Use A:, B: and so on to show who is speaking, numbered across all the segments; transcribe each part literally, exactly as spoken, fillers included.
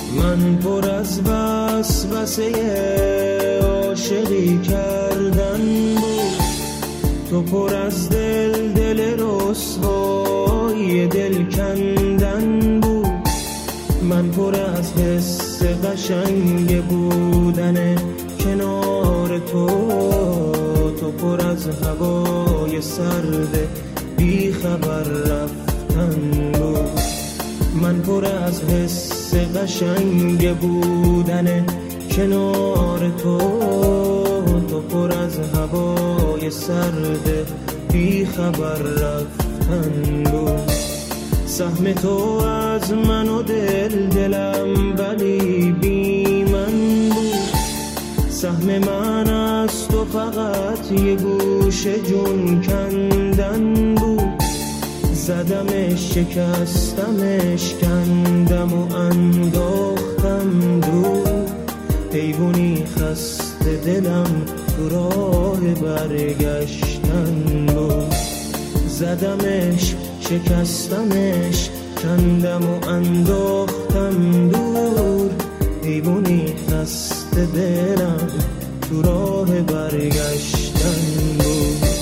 A: من پر از وسوسه عاشقی کردن بود، تو پر از دل دل رسوای دل کندن بود. من پر از حس قشنگ بودن کنار تو، تو پر از هوای سرد بی خبر رفتن بود. من پر از حس قشنگ بودن کنار تو، تو پر از هوای سرد بی خبر رفتن بود. سهم تو از من و دل دلم ولی بی من بود، سهم من از تو فقط یه گوش جون کندن بود. زدمش شکستمش کندم و انداختم دور، حیوانی خسته دلم تو راه برگشتن بود. زدمش شکستمش کندم و انداختم دور، حیوانی خسته دلم تو راه برگشتن بود.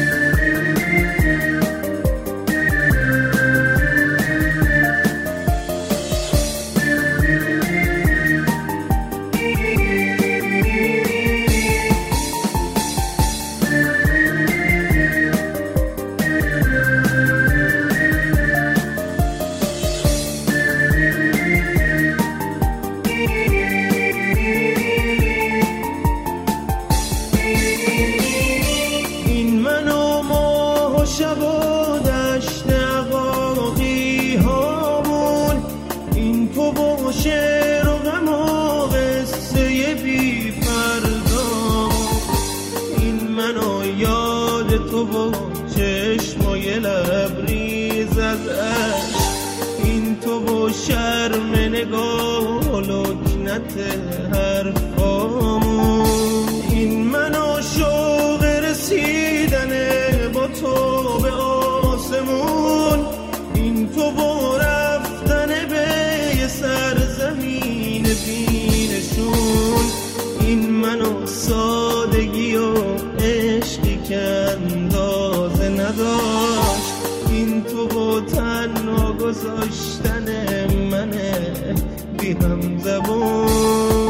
A: شب و دشت عقاقی هامون، این تو با شعر و غم و قصه بی پردام، این من و یاد تو با چشمای لبریز از عشق، این تو با شرم نگاه و لکنت حرفامون، این من و شوق رسیدن با تو به آسمون، این تو با رفتن به یه سرزمین بینشون، این من و سادگی و عشقی که اندازه نداشت، این تو با تنها گذاشتن من بی هم زبون.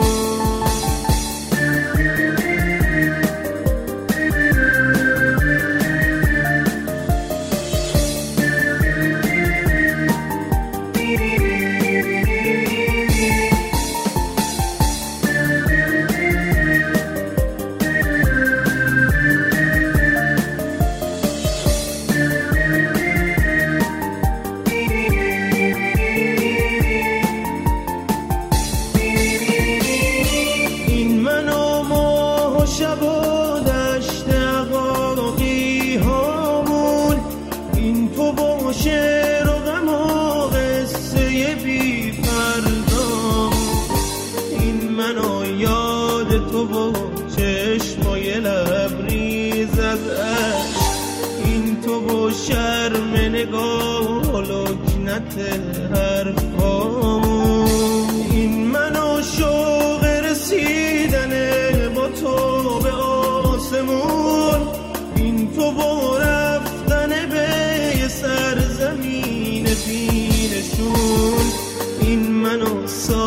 A: شب و دشت عقاقی هامون، این تو با شعر و غم و قصه بی پردام، این من و یاد تو با چشمای لبریز از عشق، این تو با شرم نگاه و لکنت حرفامون، این من و شوق رسیدن با تو به آسمون، این تو با رفتن به یه سرزمین بینشون، این من و